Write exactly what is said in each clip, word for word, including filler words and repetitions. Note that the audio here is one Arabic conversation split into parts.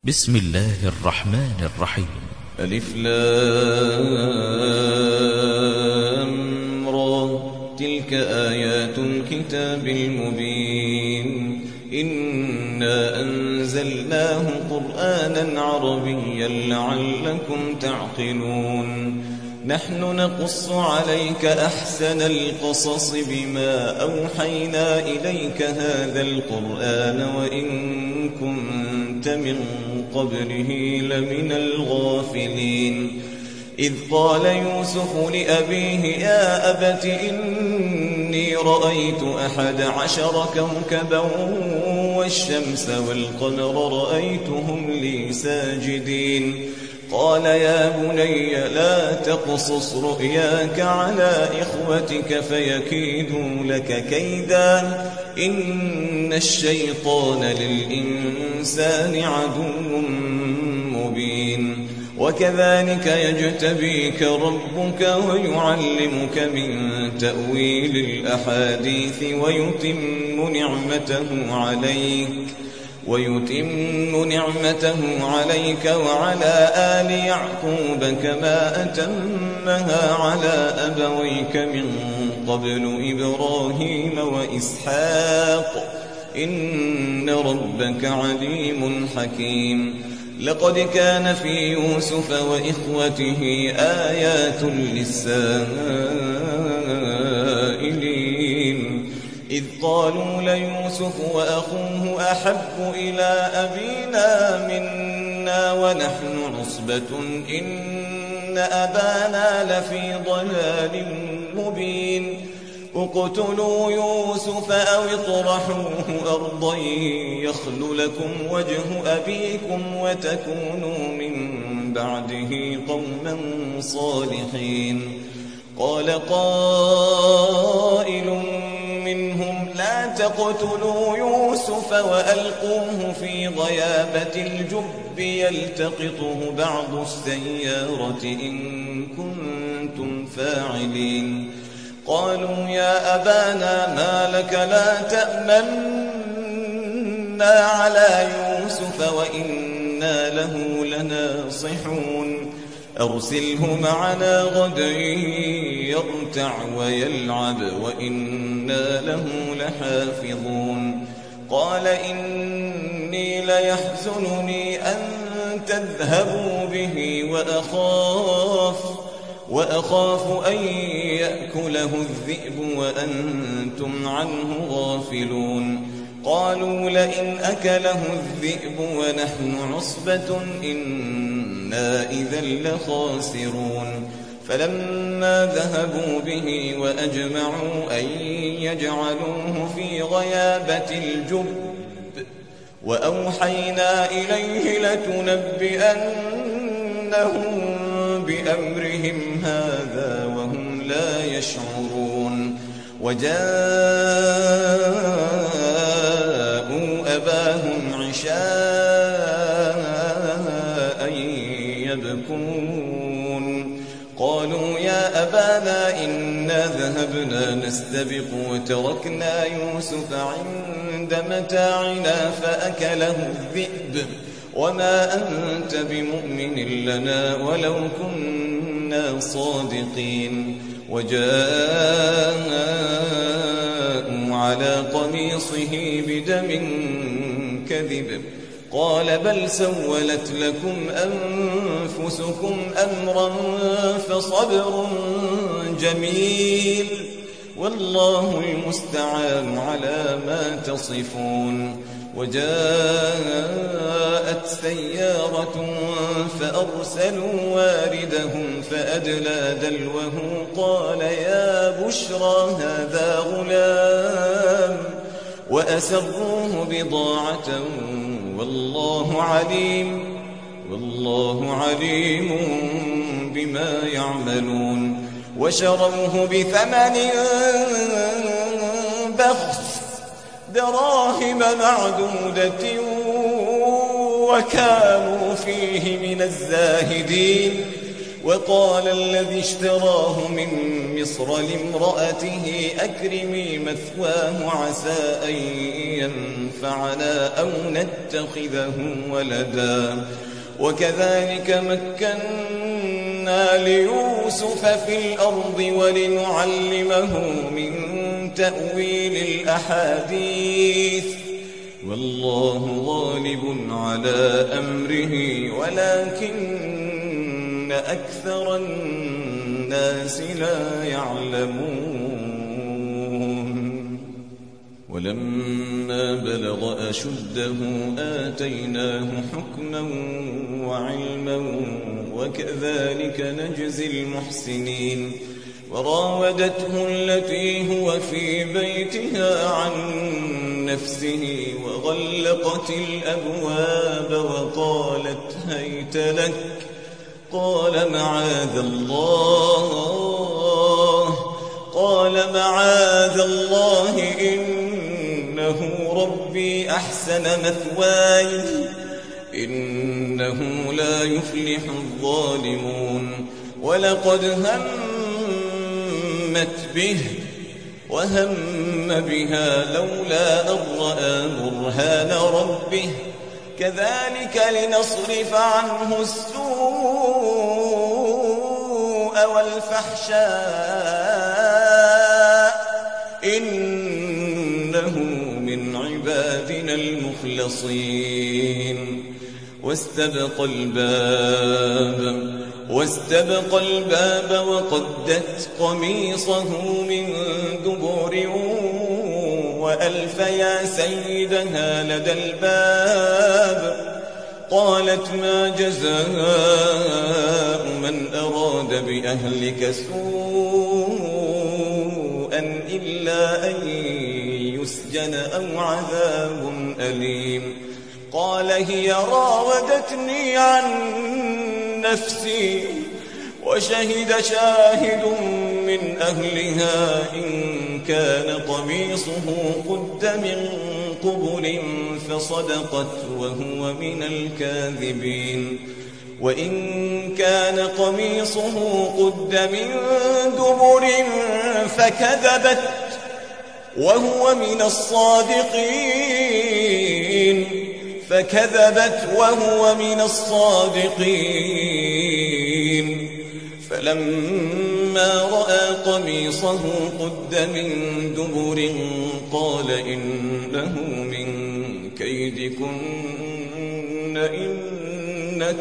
بسم الله الرحمن الرحيم. ألف لام را، تلك آيات الكتاب المبين. إنا أنزلناه قرآنا عربيا لعلكم تعقلون. نحن نقص عليك أحسن القصص بما أوحينا إليك هذا القرآن وإن كنت من قبله لمن الغافلين. إذ قال يوسف لأبيه يا أبت إني رأيت أحد عشر كوكبا والشمس والقمر رأيتهم لي ساجدين. قال يا بني لا تقصص رؤياك على إخوتك فيكيدوا لك كيدا إن الشيطان للإنسان عدو مبين. وكذلك يجتبيك ربك ويعلمك من تأويل الأحاديث ويتم نعمته عليك ويتم نعمته عليك وعلى آل يعقوب كما أتمها على أبويك من قبل إبراهيم وإسحاق إن ربك عليم حكيم. لقد كان في يوسف وإخوته آيات للسائلين إذ قالوا ليوسف وأخوه أحب إلى أبينا منا ونحن عصبة إن أبانا لفي ضلال مبين. اقتلوا يوسف أو اطرحوه أرضا يخل لكم وجه أبيكم وتكونوا من بعده قوما صالحين. قال قائل منهم لا تقتلوا يوسف وألقوه في غيابة الجب يلتقطه بعض السيارة إن كنتم فاعلين. قالوا يا أبانا ما لك لا تأمنا على يوسف وإنا له لناصحون. أرسله معنا غدا يرتع ويلعب وإنا له لحافظون. قال إني ليحزنني أن تذهبوا به وأخاف وأخاف أن يأكله الذئب وأنتم عنه غافلون. قالوا لئن أكله الذئب ونحن عصبة إنا إذا لخاسرون. فلما ذهبوا به وأجمعوا أن يجعلوه في غيابة الجب وأوحينا إليه لتنبئنهم بأمرهم هذا وهم لا يشعرون. وجاءوا أباهم عشاء يبكون. قالوا يا أبانا إنا ذهبنا نستبق وتركنا يوسف عند متاعنا فأكله الذئب وما أنت بمؤمن لنا ولو كنا صادقين. وجاءوا على قميصه بدم كذب قال بل سولت لكم أنفسكم أمرا فصبر جميل والله المستعان على ما تصفون. وجاءت سيارة فأرسلوا واردهم فأدلى دلوه قال يا بشرى هذا غلام وأسروه بضاعة والله عليم والله عليم بما يعملون. وشروه بثمن بخس دراهم معدودة وكانوا فيه من الزاهدين. وقال الذي اشتراه من مصر لامرأته أكرمي مثواه عسى أن ينفعنا أو نتخذه ولدا وكذلك مكنا ليوسف في الأرض ولنعلمه من تأويل الأحاديث والله غالب على أمره ولكن أكثر الناس لا يعلمون ولما بلغ أشده آتيناه حكما وعلما وكذلك نجزي المحسنين وراودته التي هو في بيتها عن نفسه وغلقت الأبواب وقالت هيت لك قال معاذ الله قال معاذ الله إنه ربي أحسن مثواي إنه لا يفلح الظالمون ولقد همت به وهم بها لولا أن رأى برهان ربه كذلك لنصرف عنه السوء والفحشاء إنه من عبادنا المخلصين واستبق الباب واستبق الباب وقدت قميصه من دبر وألف يا سيدها لدى الباب قالت ما جزاء من أراد بأهلك سوءا إلا أن يسجن أو عذاب أليم قال هي راودتني عن نفسي وشهد شاهد من أهلها إن كان قميصه قد من قبل فصدقت وهو من الكاذبين وإن كان قميصه قد من دبر فكذبت وهو من الصادقين فكذبت وهو من الصادقين فلما رأى قميصه قد من دبر قال إنه من كيدكن إن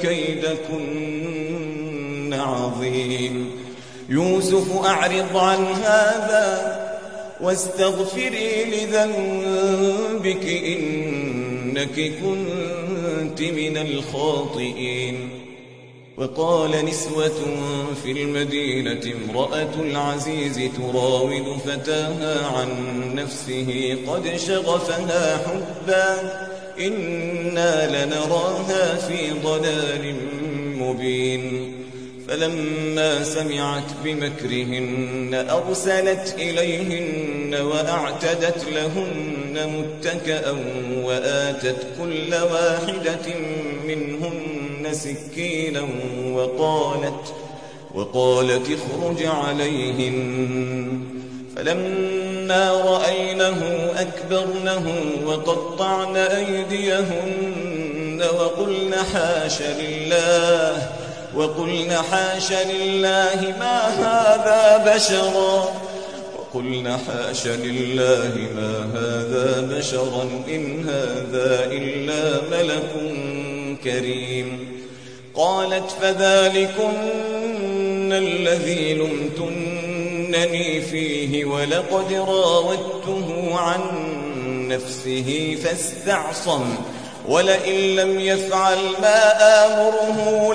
كيدكن عظيم يوسف أعرض عن هذا واستغفري لذنبك إنك كنت من الخاطئين وقال نسوة في المدينة امرأة العزيز تراود فتاها عن نفسه قد شغفها حبا إنا لنراها في ضلال مبين فلما سمعت بمكرهن أرسلت إليهن وأعتدت لهن متكأ وآتت كل واحدة منهن سكينا وقالت وقالت اخرج عليهن فلما رأينه أكبرنه وقطعن أيديهن وقلن حاش لله وقلن حاش لله ما هذا بشرا وقلن حاش لله ما هذا بشرا إن هذا إلا ملك كريم قالت فذلكن الذي لمتنني فيه ولقد راودته عن نفسه فاستعصم ولئن لم يفعل ما آمره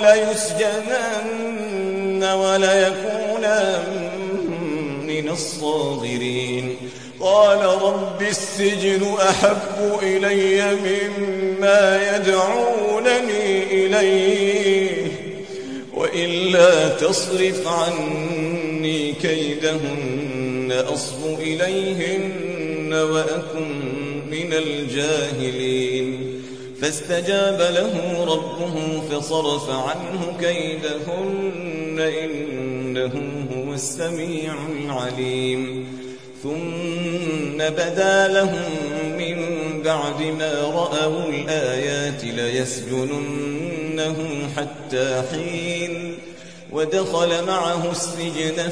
ليسجنن وليكون من الصاغرين قال رب السجن أحب إلي مما يدعونني إليه وإلا تصرف عني كيدهن أصب إليهن وأكن من الجاهلين فاستجاب له ربه فصرف عنه كيدهن إنه هو السميع العليم ثم بدا لهم من بعد ما رأوا الآيات ليسجننه حتى حين ودخل معه السجن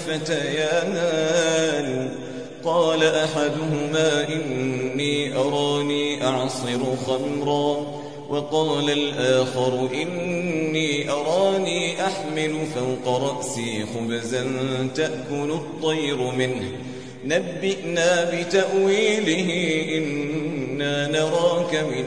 فتيان قال أحدهما إني أراني أعصر خمرا وقال الآخر إني أراني أحمل فوق رأسي خبزا تأكل الطير منه نبئنا بتأويله إنا نراك من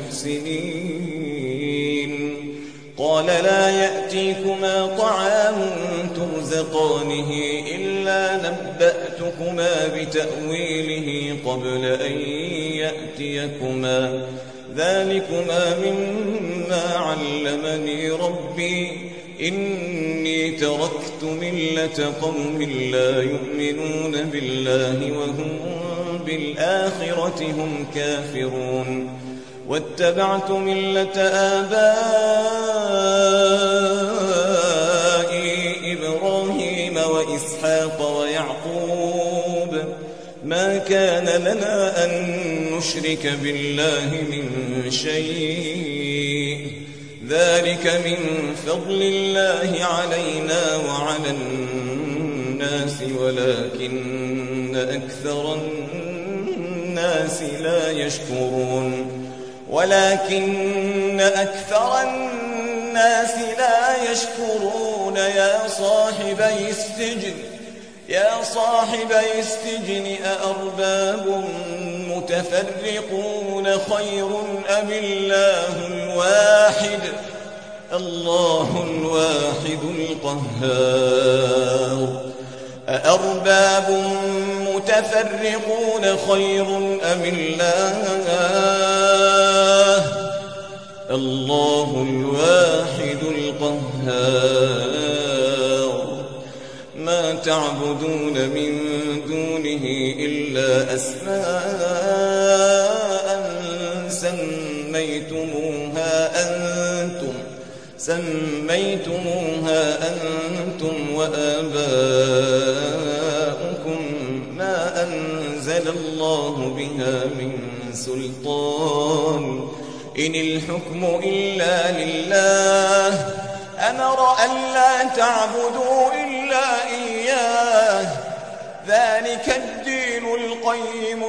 المحسنين قال لا يأتيكما طعام ترزقانه إلا نبأتكما بتأويله قبل أن يأتيكما ذلكما مما علمني ربي إني تركت ملة قوم لا يؤمنون بالله وهم بالآخرة هم كافرون واتبعت ملة آبائي إبراهيم وإسحاق ويعقوب ما كان لنا أن نشرك بالله من شيء ذلك من فضل الله علينا وعلى الناس ولكن أكثر الناس لا يشكرون ولكن أكثر الناس لا يشكرون يا صاحبي السجن يا صاحبي السجن أأرباب متفرقون خير أم الله الواحد الله الواحد القهار أأرباب متفرقون خير أم الله الله الواحد القهار ما تعبدون من دونه إلا أسماء سميتموها أنتم سميتموها أنتم وآباؤكم ما أنزل الله بها من سلطان إن الحكم إلا لله أمر ألا تعبدوا إلا إياه ذلك الدين القيم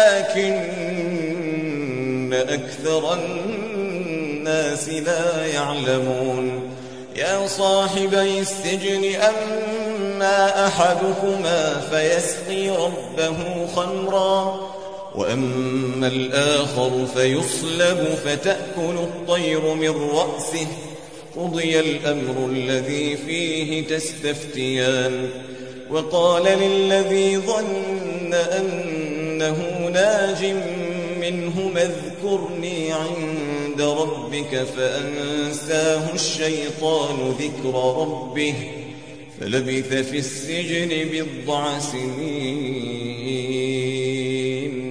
ولكن أكثر الناس لا يعلمون يا صاحبي السجن أما أحدكما فيسقي ربه خمرا وأما الآخر فيصلب فتأكل الطير من رأسه قضي الأمر الذي فيه تستفتيان وقال للذي ظن أنه ناج منه اذكرني عند ربك فأنساه الشيطان ذكر ربه فلبث في السجن بضع سنين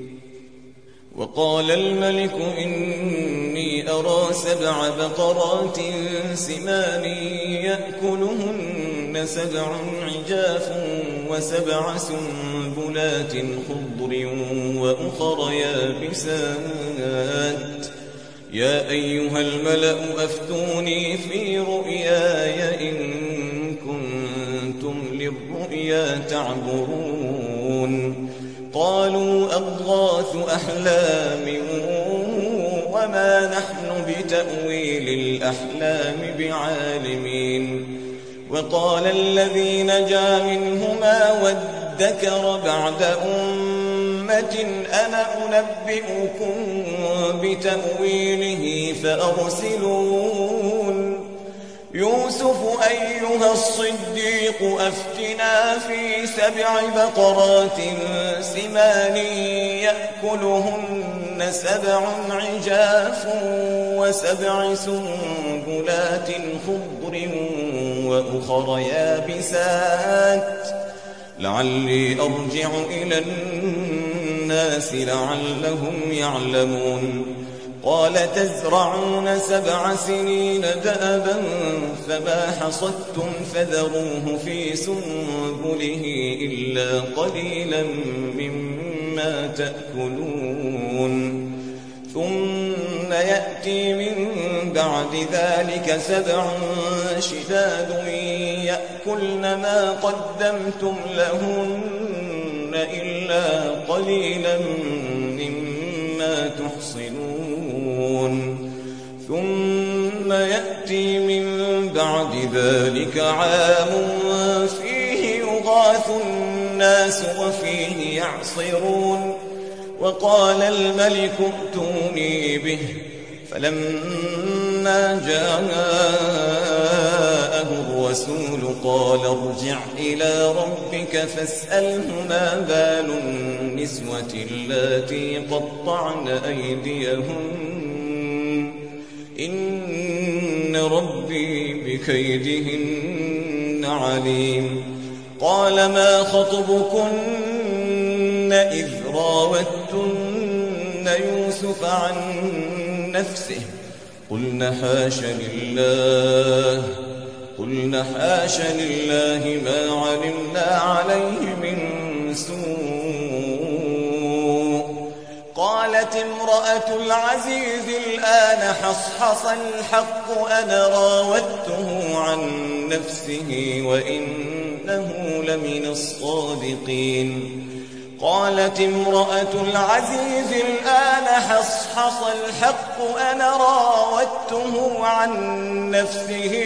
وقال الملك إني أرى سبع بقرات سمان يأكلهن سبع عجاف وسبع سنبلات خضر وأخر يابسات يا أيها الملأ أفتوني في رؤياي إن كنتم للرؤيا تعبرون قالوا أضغاث أحلام وما نحن بتأويل الأحلام بعالمين وقال الذي نجا منهما وادكر بعد أمة أنا أنبئكم بتأويله فأرسلون يوسف أيها الصديق أفتنا في سبع بقرات سمان يأكلهن سبع عجاف وسبع سنبلات خضر وأخر يابسات لعلي أرجع إلى الناس لعلهم يعلمون قال تزرعون سبع سنين دأبا فما حصدتم فذروه في سنبله إلا قليلا مما تأكلون ثم يأتي من بعد ذلك سبع شداد يأكلن ما قدمتم لهن إلا قليلا مما تحصنون ثم يأتي من بعد ذلك عام فيه يغاث الناس وفيه يعصرون وقال الملك ائتوني به فلما جاءه الرسول قال ارجع إلى ربك فاسأله ما بال النسوة اللاتي قطعن أيديهن إن ربي بكيدهن عليم قال ما خطبكن إذ راوتن يوسف عن نفسه قلنا حاش لله قلنا حاش لله ما علمنا عليه من سوء قالت امرأة العزيز الآن حصحص الحق أنا راودته عن نفسه وإنه لمن الصادقين قالت امرأة العزيز الآن حصحص الحق أنا راودته عن نفسه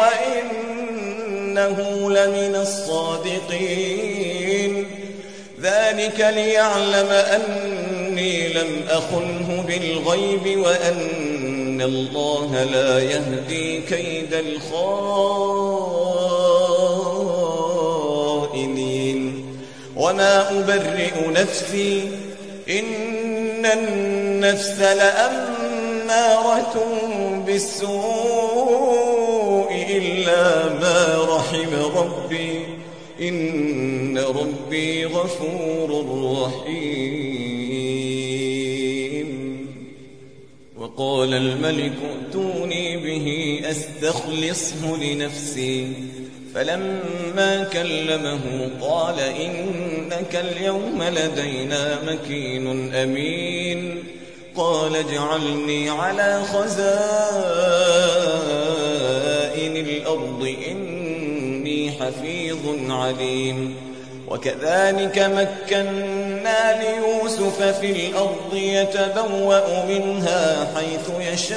وإنه لمن الصادقين ذلك ليعلم أني لم أخنه بالغيب وأن الله لا يهدي كيد الخائنين وما أبرئ نفسي إن النفس لأمارة بالسوء إلا ما رحم ربي إن ربي غفور رحيم وقال الملك ائتوني به أستخلصه لنفسي فلما كلمه قال إنك اليوم لدينا مكين أمين قال اجعلني على خزائن الأرض إني حفيظ عليم وكذلك مكنا ليوسف في الأرض يتبوأ منها حيث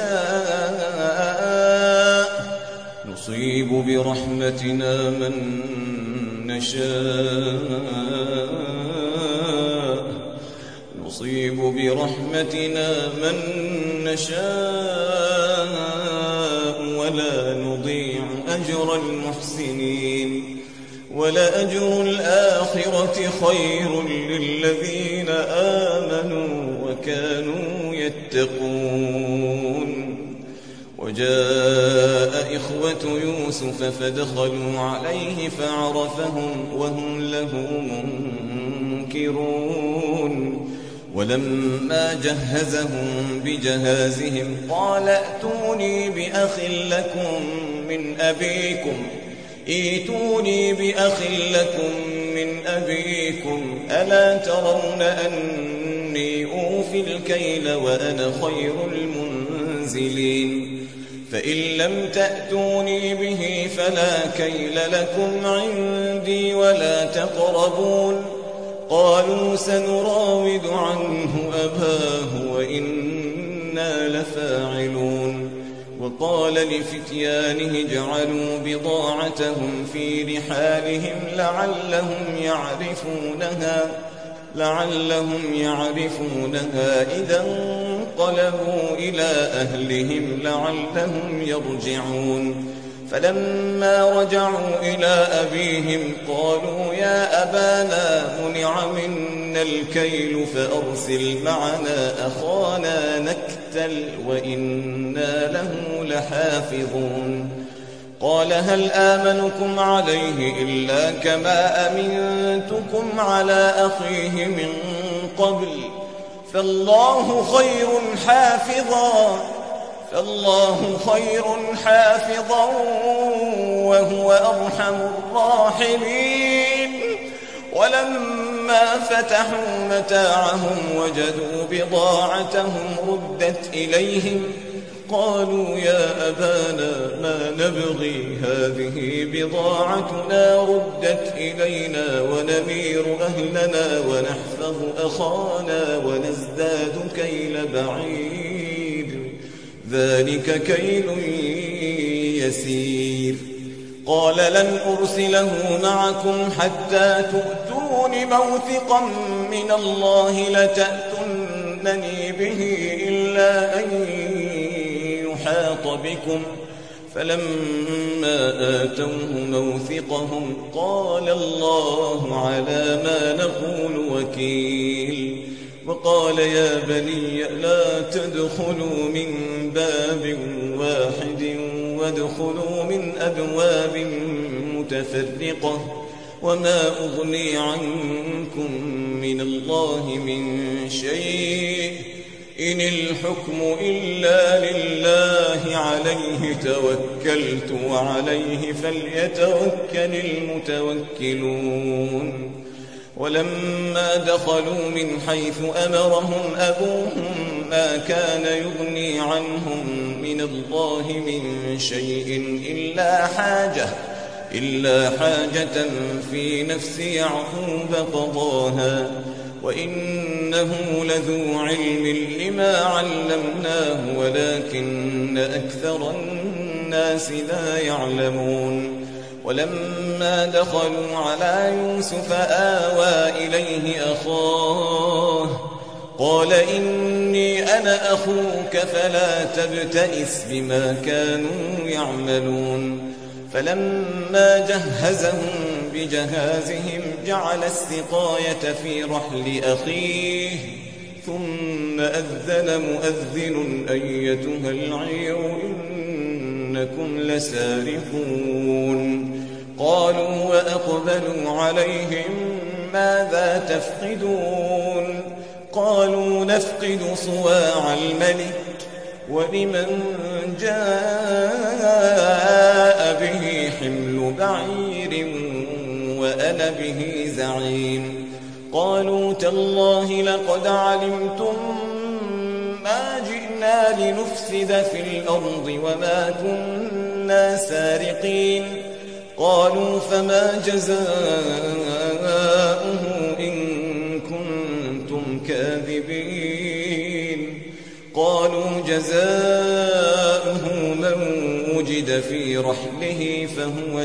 يشاء نصيب برحمتنا من نشاء نصيب برحمتنا من نشاء ولا نضيع أجر المحسنين ولأجر الآخرة خير للذين آمنوا وكانوا يتقون وجاء إخوة يوسف فدخلوا عليه فعرفهم وهم له منكرون ولما جهزهم بجهازهم قال ائتوني بأخ لكم من أبيكم ائتوني بأخ لكم من أبيكم ألا ترون أني أوفي الكيل وأنا خير المنزلين فإن لم تأتوني به فلا كيل لكم عندي ولا تقربون قالوا سنراود عنه أباه وإنا لفاعلون وقال لفتيانه اجعلوا بضاعتهم في رحالهم لعلهم يعرفونها لعلهم يعرفونها إذا انقلبوا إلى أهلهم لعلهم يرجعون فلما رجعوا إلى أبيهم قالوا يا أبانا منع منا الكيل فأرسل معنا أخانا نكتل وإنا له لحافظون قال هل آمنكم عليه إلا كما أمنتكم على أخيه من قبل فالله خير حافظا فالله خير حافظا وهو أرحم الراحمين. ولما فتحوا متاعهم وجدوا بضاعتهم ردت إليهم قالوا يا أبانا ما نبغي هذه بضاعتنا ردت إلينا ونمير أهلنا ونحفظ أخانا ونزداد كيل بعير ذلك كيل يسير. قال لن أرسله معكم حتى تؤتون موثقا من الله لتأتونني به إلا أن يحاط بكم. فلما آتوه موثقهم قال الله على ما نقول وكيل. وقال يا بني لا تدخلوا من باب واحد وادخلوا من أبواب متفرقة وما أغني عنكم من الله من شيء إن الحكم إلا لله عليه توكلت وعليه فليتوكل المتوكلون. ولما دخلوا من حيث أمرهم أبوهم ما كان يغني عنهم من الله من شيء إلا حاجة إلا حاجة في نفس يعقوب قضاها وإنه لذو علم لما علمناه ولكن أكثر الناس لا يعلمون. ولما دخلوا على يوسف آوى إليه أخاه قال إني أنا أخوك فلا تبتئس بما كانوا يعملون. فلما جهزهم بجهازهم جعل السقاية في رحل أخيه ثم أذن مؤذن أيتها العير إنكم لسارقون. قالوا وأقبلوا عليهم ماذا تفقدون قالوا نفقد صواع الملك ولمن جاء به حمل بعير وأنا به زعيم. قالوا تالله لقد علمتم ما جئنا لنفسد في الأرض وما كنا سارقين. قالوا فما جزاؤه إن كنتم كاذبين. قالوا جزاؤه من وجد في رحله فهو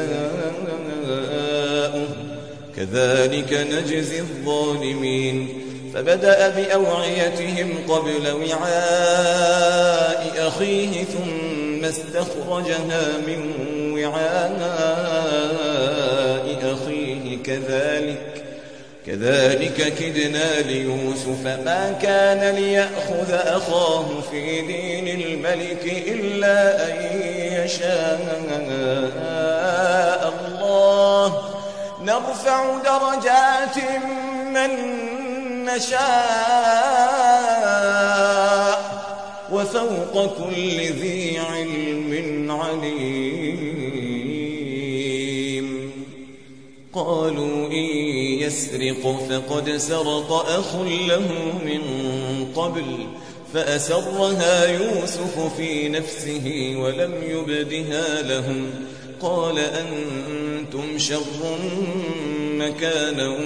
جزاؤه كذلك نجزي الظالمين. فبدأ بأوعيتهم قبل وعاء أخيه ثم استخرجها من وعاء أخيه كذلك كذلك كدنا ليوسف ما كان ليأخذ أخاه في دين الملك إلا أن يشاء الله نرفع درجات من نشاء وفوق كل ذي علم عليم. قالوا إن يسرق فقد سرق أخ له من قبل فأسرها يوسف في نفسه ولم يبدها لهم. قال أنتم شر مكانا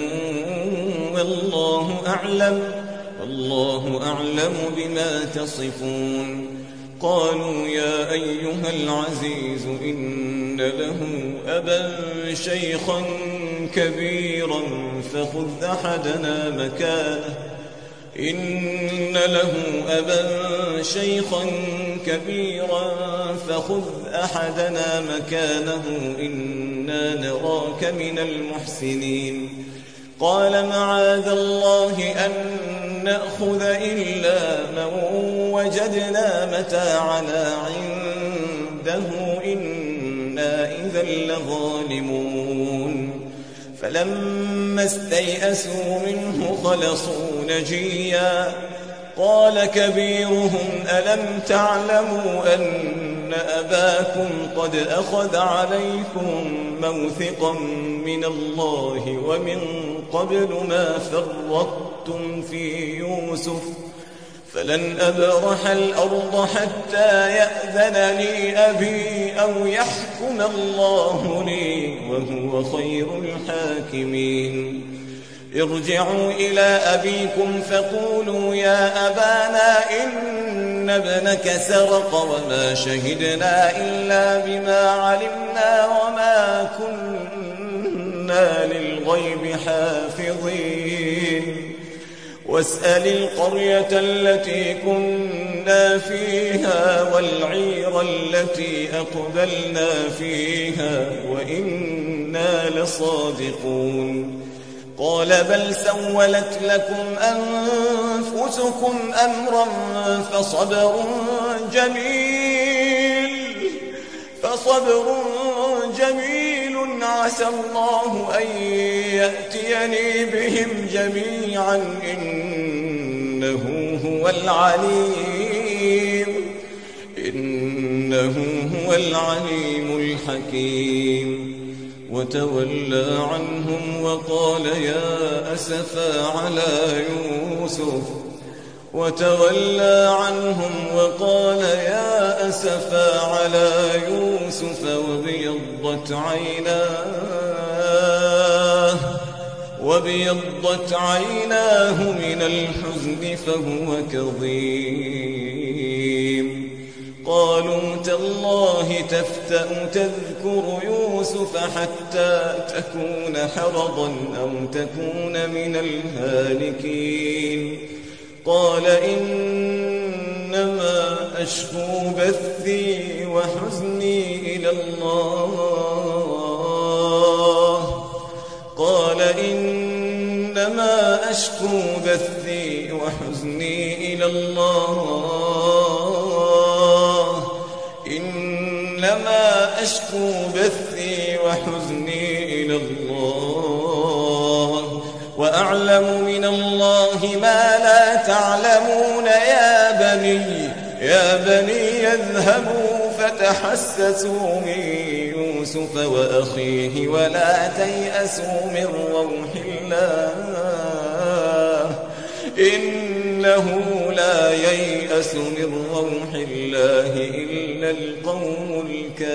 والله أعلم والله أعلم بما تصفون. قالوا يا أيها العزيز إن له أبا شيخا كبيرا فخذ أحدنا مكانه إن له أبا شيخا كبيرا فخذ أحدنا مكانه إنا نراك من المحسنين. قال معاذ الله أن نأخذ إلا من وجدنا متاعنا عنده إنا إذا لظالمون. فلما استيئسوا منه خلصوا نجيا قال كبيرهم ألم تعلموا أن أباكم قد أخذ عليكم موثقا من الله ومن قبل ما فرطتم في يوسف فلن أبرح الأرض حتى يأذن لي أبي أو يحكم الله لي وهو خير الحاكمين ارجعوا إلى أبيكم فقولوا يا أبانا إن ابنك سرق وما شهدنا إلا بما علمنا وما كنا للغيب حافظين واسأل القرية التي كنا فيها والعير التي أقبلنا فيها وإنا لصادقون قال بل سولت لكم أنفسكم أمرا فصبر جميل فصبر جميل عسى الله أن يأتيني بهم جميعا إنه هو العليم إنه هو العليم الحكيم وتولى عنهم وقال يا أسفا على يوسف وتولى عنهم وقال يا أسفا على يوسف وابيضت عيناه وابيضت عيناه من الحزن فهو كظيم قالوا تالله تفتأ تذكر يوسف حتى تكون حرضا أو تكون من الهالكين قال إنما أشكو بثي وحزني إلى الله قال إنما أشكو بثي وحزني إلى الله إنما أشكو بثي وحزني إلى الله وأعلم من الله ما لا تعلمون يا بني يا بني يذهبوا فتحسسوا من يوسف وأخيه ولا تيأسوا من روح الله إنه لا ييأس من روح الله إلا القوم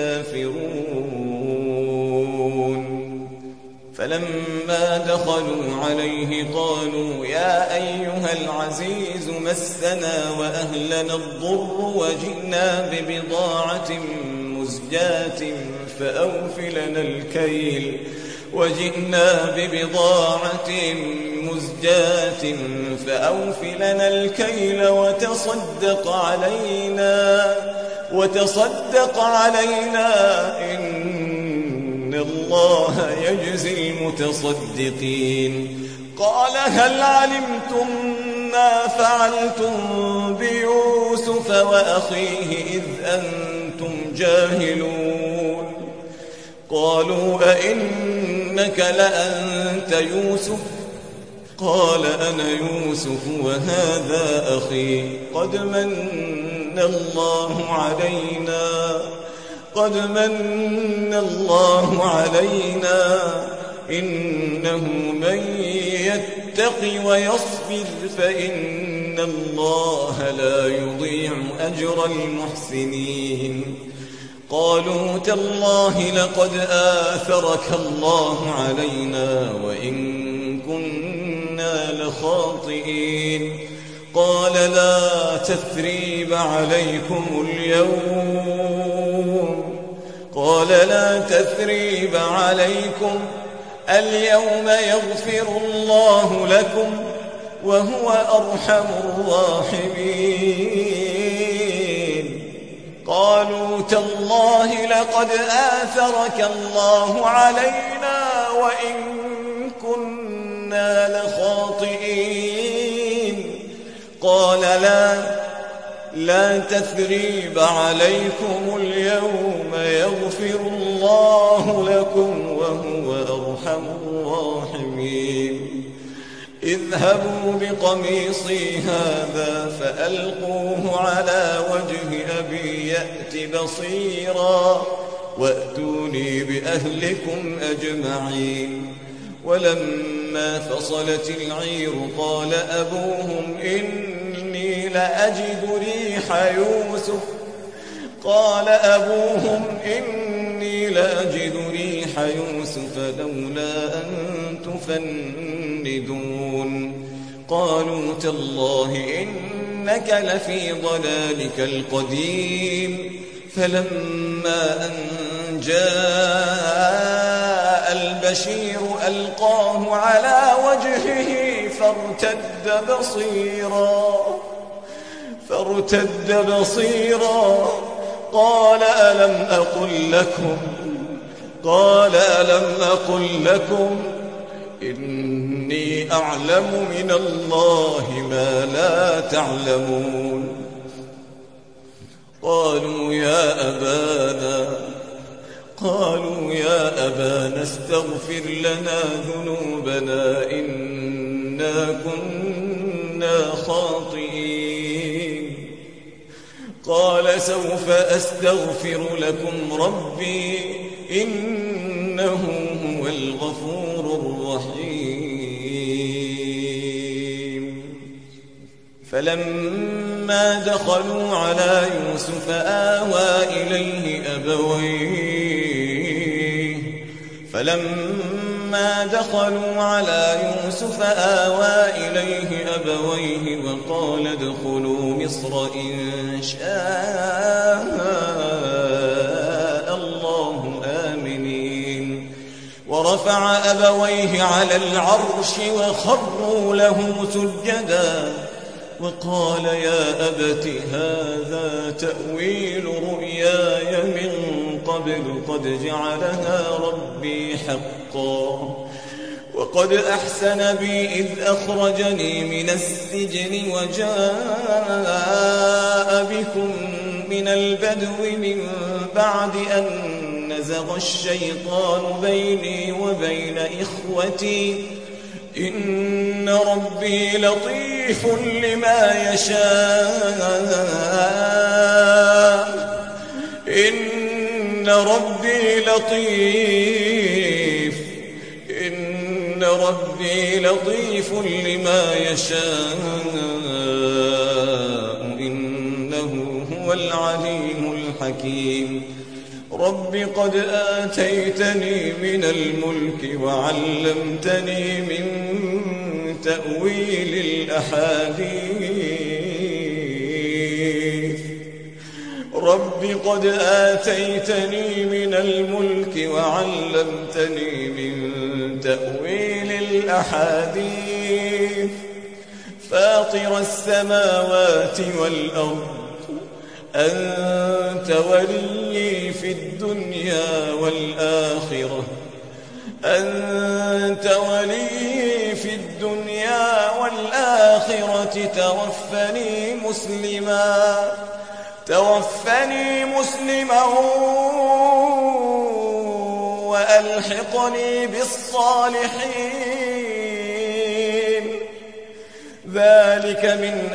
الكافرون فلما دخلوا عليه قالوا يا أيها العزيز مسنا وأهلنا الضر وجئنا ببضاعة مزجاة فأوف لنا الكيل وجئنا ببضاعة مزجاة فأوف لنا الكيل وتصدق علينا وتصدق علينا إن الله يجزي المتصدقين قال هل علمتم ما فعلتم بيوسف وأخيه إذ أنتم جاهلون قالوا أئنك لأنت يوسف قال أنا يوسف وهذا أخي قد من الله علينا قد من الله علينا إنه من يتق ويصبر فإن الله لا يضيع أجر المحسنين قالوا تالله لقد آثرك الله علينا وإن كنا لخاطئين قال لا تثريب عليكم اليوم قال لا تثريب عليكم اليوم يغفر الله لكم وهو أرحم الراحمين قالوا تالله لقد آثرك الله علينا وإن كنا لخاطئين قال لا لا تثريب عليكم اليوم يغفر الله لكم وهو أرحم أرحم الراحمين اذهبوا بقميصي هذا فألقوه على وجه أبي يأت بصيرا وأتوني بأهلكم أجمعين ولما فصلت العير قال أبوهم إني لأجد ريح يوسف قال أبوهم إني لأجد ريح يوسف لولا أن تفندون قالوا تالله إنك لفي ضلالك القديم فلما أن جاء البشير ألقاه على وجهه فارتد بصيرا فارتد بصيرا قال ألم أقل لكم قال ألم أقل لكم إني أعلم من الله ما لا تعلمون قالوا يا أبانا قالوا يا أبانا استغفر لنا ذنوبنا إنا كنا خاطئين قال سوف أستغفر لكم ربي إنه هو الغفور الرحيم فلما دخلوا على يوسف آوى إليه أبويه فلما دخلوا على يوسف آوى إليه أبويه وقال ادخلوا مصر إن شاء الله آمنين ورفع أبويه على العرش وخروا له سجدا وقال يا أبت هذا تأويل رؤياي من قبل قد جعلها ربي حقا وقد أحسن بي إذ أخرجني من السجن وجاء بكم من البدو من بعد أن نزغ الشيطان بيني وبين إخوتي إن ربي لطيف لما يشاء إن ربي لطيف إن ربي لطيف لما يشاء إنه هو العليم الحكيم رب قد آتيتني من الملك وعلمتني من تأويل الأحاديث رب قد آتيتني من الملك وعلمتني من تأويل الأحاديث فاطر السماوات والأرض أنت ولي في الدنيا والآخرة أنت ولي في الدنيا والآخرة توفني مسلما توفني مسلما وألحقني بالصالحين ذلك من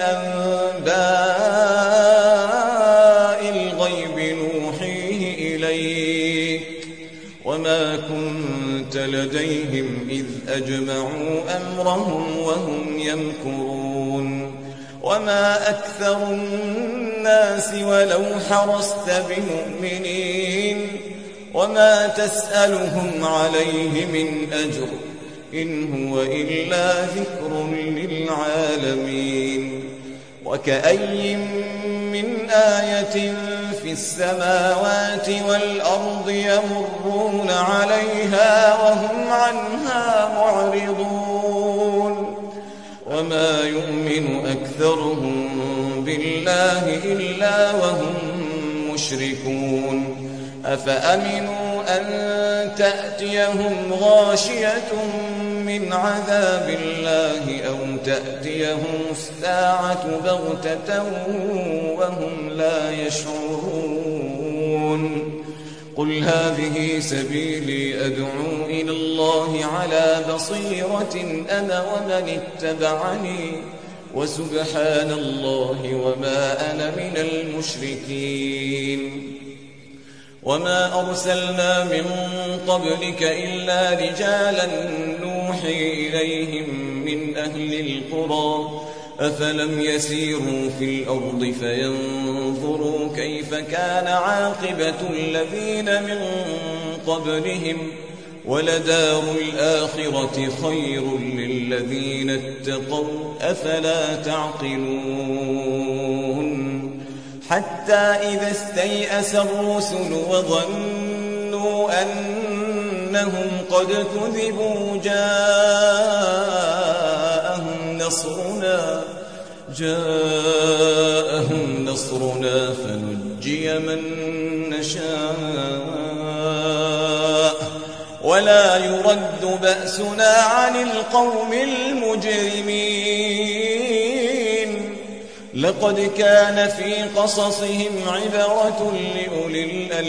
أنباء الغيب نوحيه إليك وما كنت لديهم إذ أجمعوا أمرهم وهم يمكرون وما أكثر الناس ولو حرصت بمؤمنين وما تسألهم عليه من أجر إن هو إلا ذكر للعالمين وكأي من آية في السماوات والأرض يمرون عليها وهم عنها معرضون وما يؤمن أكثرهم بالله إلا وهم مشركون أفأمنوا أن تأتيهم غاشية من عذاب الله أو تأتيهم الساعة بغتة وهم لا يشعرون قل هذه سبيلي أدعو إلى الله على بصيرة أنا ومن اتبعني وسبحان الله وما أنا من المشركين وما أرسلنا من قبلك إلا رجالا نوحي إليهم من أهل القرى أفلم يسيروا في الأرض فينظروا كيف كان عاقبة الذين من قبلهم ولدار الآخرة خير للذين اتقوا أفلا تعقلون حتى إذا استيأس الرسل وظنوا أنهم قد كذبوا جاءهم نصرنا جاءهم نصرنا فنجي من نشاء ولا يرد بأسنا عن القوم المجرمين لقد كان في قصصهم عبرة لأولي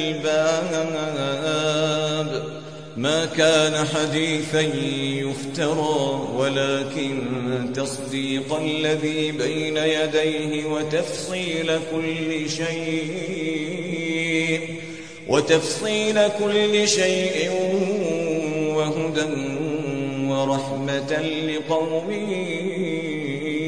الألباب ما كان حديثا يفترى ولكن تصديق الذي بين يديه وتفصيل كل شيء وتفصيل كل شيء وهدى ورحمة لقوم